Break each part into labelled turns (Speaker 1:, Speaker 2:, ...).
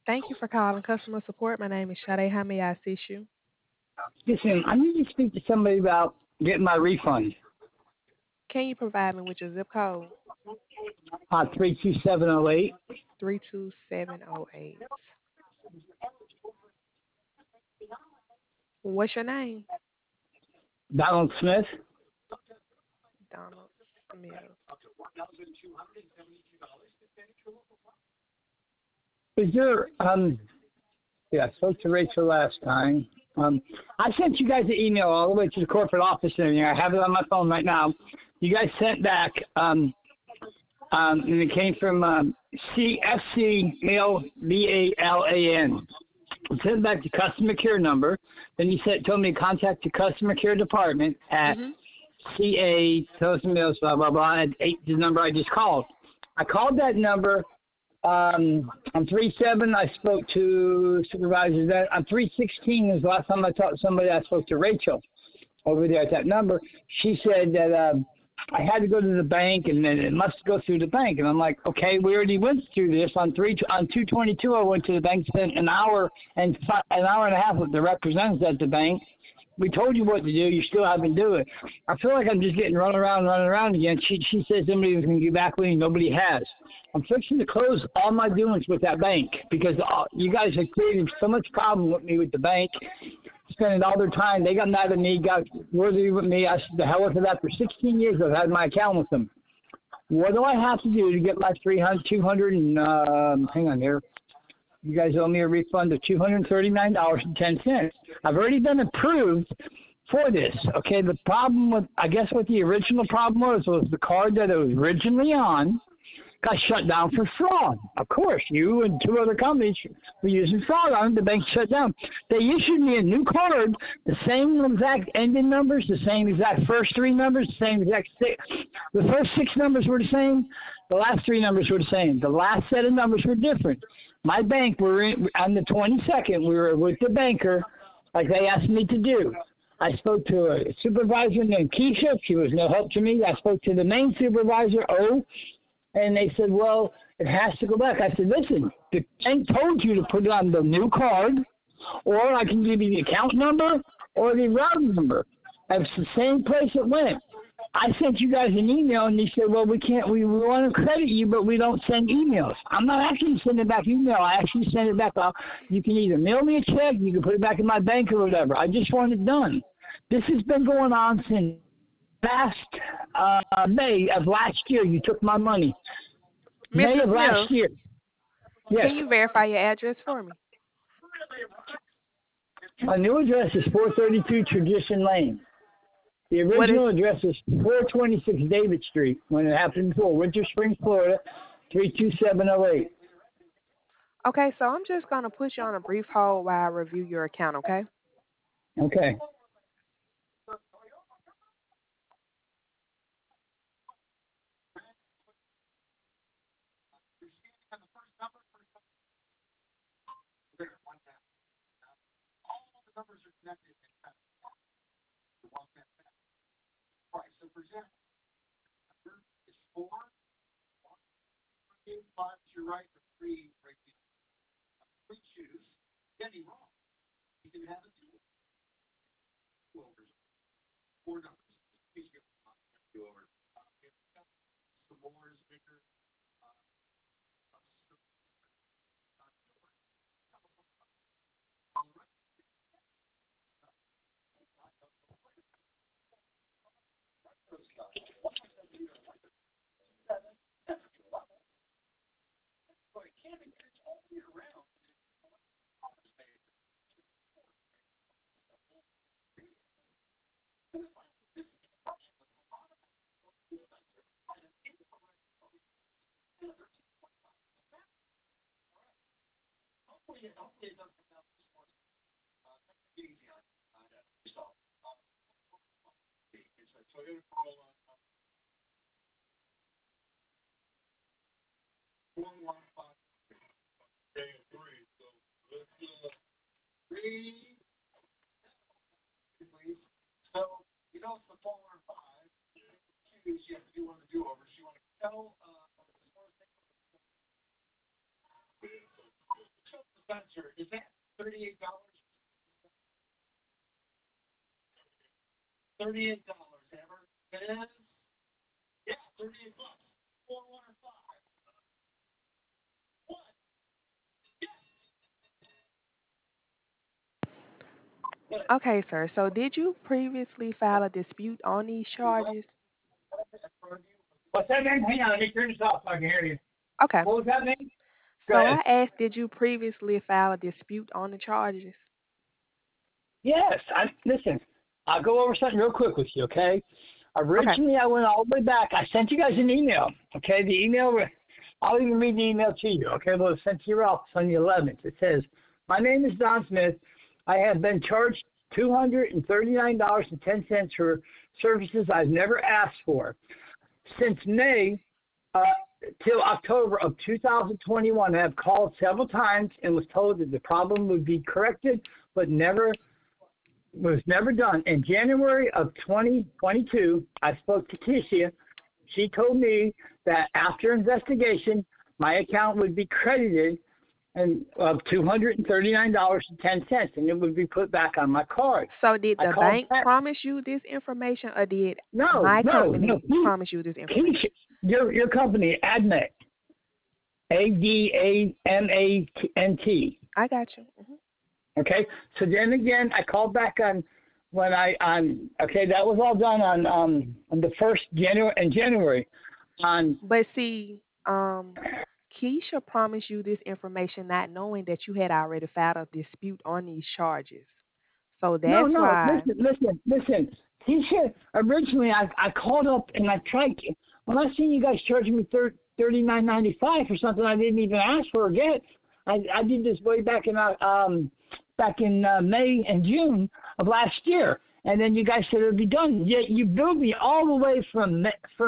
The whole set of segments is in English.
Speaker 1: Thank you for calling customer support. My name is Sade. How may I assist you?
Speaker 2: Listen, I need to speak to somebody about getting my refund.
Speaker 1: Can you provide me with your zip code?
Speaker 2: 32708.
Speaker 1: 32708. What's your name?
Speaker 2: Donald Smith.
Speaker 1: Donald Smith.
Speaker 2: Is there, yeah, I spoke to Rachel last time. I sent you guys an email all the way to the corporate office and everything. I have it on my phone right now. You guys sent back, and it came from CFC Mail, BALAN. Sent back the customer care number. Then you told me to contact the customer care department at
Speaker 1: Mhm.
Speaker 2: CA Toast Mills, blah, blah, blah, at the number I just called. I called that number. On 37, I spoke to supervisors. On 316 is the last time I talked to somebody. I spoke to Rachel over there at that number. She said that I had to go to the bank, and then it must go through the bank. And I'm like, okay, we already went through this on 222. I went to the bank, spent an hour and a half with the representatives at the bank. We told you what to do. You still haven't do it. I feel like I'm just getting run around again. She says somebody was going to get back with me. Nobody has. I'm fixing to close all my dealings with that bank because you guys have created so much problem with me with the bank, spending all their time. They got mad at me, got worthy with me. I said, the hell with it. After 16 years, I've had my account with them. What do I have to do to get my 200 and, hang on here. You guys owe me a refund of $239.10. I've already been approved for this. Okay, the problem with, I guess what the original problem was the card that it was originally on got shut down for fraud. Of course, you and two other companies were using fraud on it. The bank shut down. They issued me a new card, the same exact ending numbers, the same exact first three numbers, the same exact six. The first six numbers were the same. The last three numbers were the same. The last set of numbers were different. My bank, on the 22nd, we were with the banker, like they asked me to do. I spoke to a supervisor named Keisha. She was no help to me. I spoke to the main supervisor, and they said, well, it has to go back. I said, listen, the bank told you to put it on the new card, or I can give you the account number or the routing number. It's the same place it went. I sent you guys an email, and they said, well, we want to credit you, but we don't send emails. I'm not actually sending back email. I actually send it back. You can either mail me a check, you can put it back in my bank or whatever. I just want it done. This has been going on since May of last year. You took my money. May
Speaker 1: Mr.
Speaker 2: of last
Speaker 1: Smith,
Speaker 2: year. Yes.
Speaker 1: can you verify your address for me?
Speaker 2: My new address is 432 Tradition Lane. The
Speaker 1: What is
Speaker 2: original address is 426 David Street when it happened before, Winter Springs, Florida, 32708.
Speaker 1: Okay, so I'm just gonna put you on a brief hold while I review your account, okay?
Speaker 2: Okay.
Speaker 1: Okay, sir. So did you previously file a dispute on these charges?
Speaker 2: What's that name? Hang on, let me turn this off so I can hear you.
Speaker 1: Okay.
Speaker 2: What was that name? Go
Speaker 1: So I
Speaker 2: ahead.
Speaker 1: asked, did you previously file a dispute on the charges?
Speaker 2: Yes. Listen, I'll go over something real quick with you, okay?
Speaker 1: Okay.
Speaker 2: Originally, I went all the way back. I sent you guys an email, okay? The email, I'll even read the email to you, okay? Well, it's sent to your office on the 11th. It says, my name is Don Smith. I have been charged $239.10 for services I've never asked for. Since May uh, till October of 2021, I have called several times and was told that the problem would be corrected, but was never done. In January of 2022, I spoke to Keisha. She told me that after investigation, my account would be credited and of $239.10, and it would be put back on my card.
Speaker 1: So did
Speaker 2: I
Speaker 1: the
Speaker 2: called
Speaker 1: bank
Speaker 2: back.
Speaker 1: promise you this information or did
Speaker 2: No,
Speaker 1: my
Speaker 2: no, no.
Speaker 1: company promise you this
Speaker 2: Keisha,
Speaker 1: information?
Speaker 2: your company, ADMAT, ADAMANT.
Speaker 1: I got you.
Speaker 2: Okay, so then again, I called back on when okay, that was all done on the first January on.
Speaker 1: But see, Keisha promised you this information not knowing that you had already filed a dispute on these charges. So
Speaker 2: No,
Speaker 1: that's
Speaker 2: no,
Speaker 1: why.
Speaker 2: listen. He said originally I called up and I tried when I seen you guys charging me $39.95 for something I didn't even ask for or get. I did this way back in May and June of last year, and then you guys said it would be done. Yet you billed me all the way from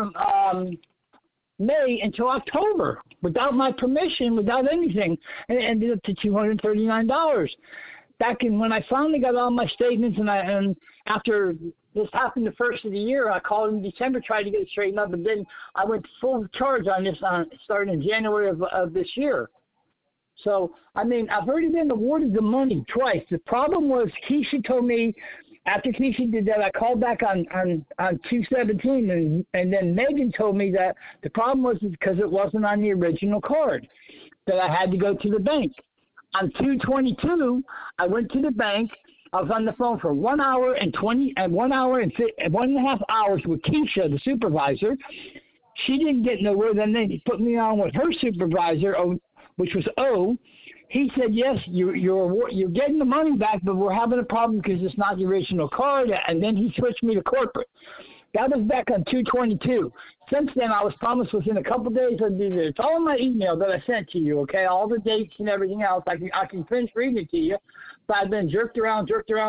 Speaker 2: May until October without my permission, without anything, and it ended up to $239. Back in when I finally got all my statements, and after this happened the first of the year, I called in December, tried to get it straightened up, but then I went full charge on this starting in January of this year. So, I mean, I've already been awarded the money twice. The problem was Keisha told me after Keisha did that, I called back on 217, and then Megan told me that the problem was because it wasn't on the original card, that I had to go to the bank. On 222, I went to the bank. I was on the phone for 1 hour and 1.5 hours with Keisha, the supervisor. She didn't get nowhere. Then they put me on with her supervisor, which was O. He said, yes, you're getting the money back, but we're having a problem because it's not the original card. And then he switched me to corporate. That was back on 222. Since then, I was promised within a couple of days I'd be there. It's all in my email that I sent to you, okay? All the dates and everything else. I can finish reading it to you. But I've been jerked around,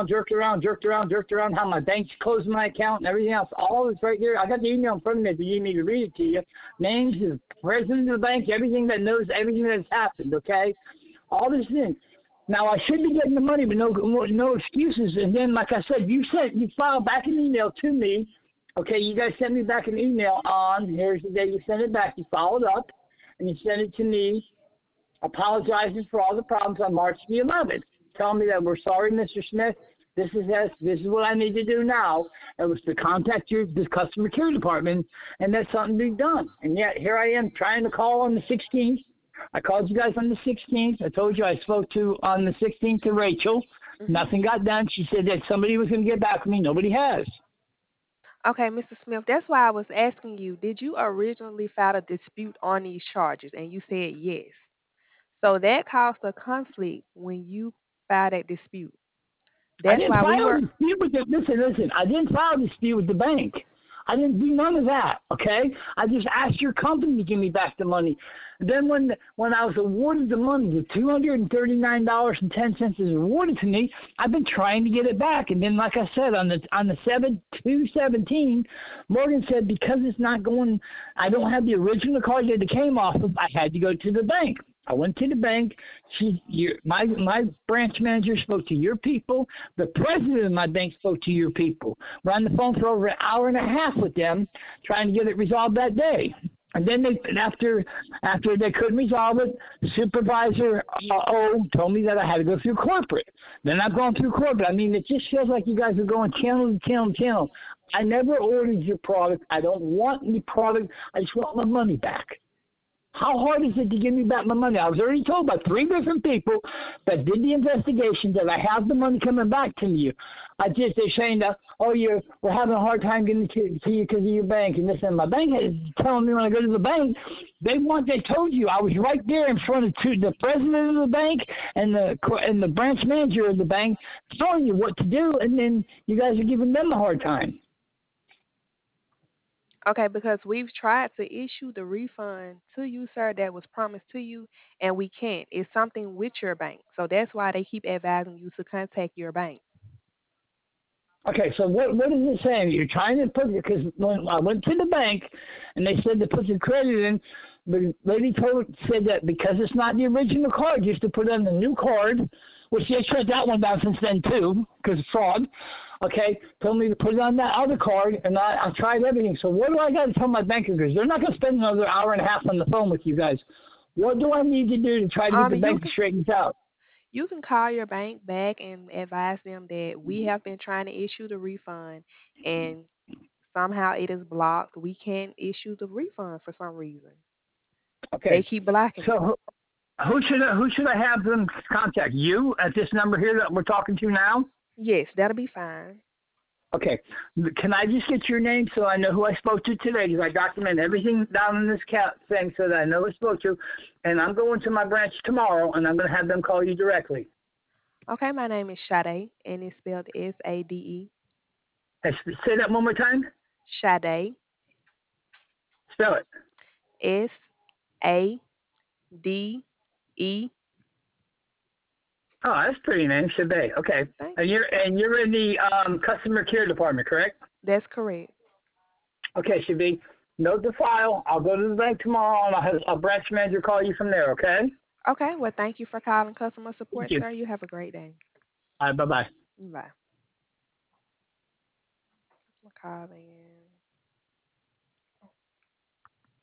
Speaker 2: how my bank's closing my account and everything else. All is right there. I got the email in front of me if you need me to read it to you. Names, the president of the bank, everything that knows everything that has happened, okay? All this in. Now, I should be getting the money, but no excuses. And then, like I said, you filed back an email to me. Okay, you guys sent me back an email here's the day you sent it back. You followed up, and you sent it to me apologizing for all the problems on March the 11th, telling me that we're sorry, Mr. Smith. This is what I need to do now. It was to contact the customer care department, and that's something to be done. And yet, here I am trying to call on the 16th. I called you guys on the 16th. I told you I spoke on the 16th to Rachel. Nothing got done. She said that somebody was going to get back with me. Nobody has.
Speaker 1: Okay, Mr. Smith, that's why I was asking you, did you originally file a dispute on these charges? And you said yes. So that caused a conflict when you filed that dispute.
Speaker 2: I
Speaker 1: That's
Speaker 2: didn't
Speaker 1: why we
Speaker 2: file a
Speaker 1: were.
Speaker 2: dispute with the listen. I didn't file a dispute with the bank. I didn't do none of that. Okay, I just asked your company to give me back the money. Then when I was awarded the money, the $239.10 is awarded to me. I've been trying to get it back, and then like I said on the 217, Morgan said because it's not going, I don't have the original card that it came off of. I had to go to the bank. I went to the bank. My branch manager spoke to your people. The president of my bank spoke to your people. We're on the phone for over an hour and a half with them trying to get it resolved that day. And then after they couldn't resolve it, Supervisor O told me that I had to go through corporate. Then I've gone through corporate. I mean, it just feels like you guys are going channel to channel to channel. I never ordered your product. I don't want any product. I just want my money back. How hard is it to give me back my money? I was already told by 3 different people that did the investigation that I have the money coming back to you. They're saying that, oh, we're having a hard time getting to you because of your bank and this, and my bank is telling me when I go to the bank, they told you I was right there in front of the president of the bank and the branch manager of the bank telling you what to do, and then you guys are giving them a hard time.
Speaker 1: Okay, because we've tried to issue the refund to you, sir, that was promised to you, and we can't. It's something with your bank. So that's why they keep advising you to contact your bank.
Speaker 2: Okay, so what is it saying? You're trying to put it, because when I went to the bank and they said to put your credit in, the lady said that because it's not the original card, you have to put on the new card, which they shut that one down since then too, because of fraud. Okay, told me to put it on that other card, and I tried everything. So what do I got to tell my banker? Because they're not going to spend another hour and a half on the phone with you guys. What do I need to do to try to get the
Speaker 1: You
Speaker 2: bank to
Speaker 1: can
Speaker 2: straighten this out?
Speaker 1: you can call your bank back and advise them that we have been trying to issue the refund and somehow it is blocked. We can't issue the refund for some reason. They
Speaker 2: Okay,
Speaker 1: keep blocking it.
Speaker 2: so who should I have them contact? You at this number here that we're talking to now?
Speaker 1: Yes, that'll be fine.
Speaker 2: Okay. Can I just get your name so I know who I spoke to today? Because I document everything down in this thing so that I know who I spoke to. And I'm going to my branch tomorrow, and I'm going to have them call you directly.
Speaker 1: Okay, my name is Sade, and it's spelled Sade.
Speaker 2: Say that one more time.
Speaker 1: Sade,
Speaker 2: Spell it.
Speaker 1: Sade.
Speaker 2: Oh, that's pretty name, Shabay. Okay.
Speaker 1: Thank
Speaker 2: And
Speaker 1: you.
Speaker 2: you're in the customer care department, correct?
Speaker 1: That's correct.
Speaker 2: Okay, Shabay. Note the file. I'll go to the bank tomorrow, and I'll have a branch manager call you from there. Okay.
Speaker 1: Okay, well, thank you for calling customer
Speaker 2: Thank
Speaker 1: support,
Speaker 2: you.
Speaker 1: sir. You have a great day.
Speaker 2: All right. Bye bye.
Speaker 1: Bye. Calling.